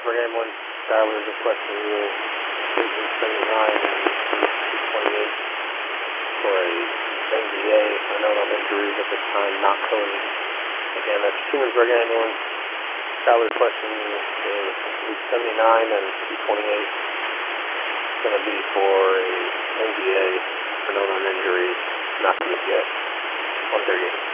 Pittsburgh Ambulance, Tyler is requesting you Agent 79 and 228 for a NVA, unknown on injuries at this time, not coded. Again, that's Trumansburg Ambulance, Tyler requesting you is 79 and 228. It's going to be for a NVA, unknown on injuries, not coded yet. 138.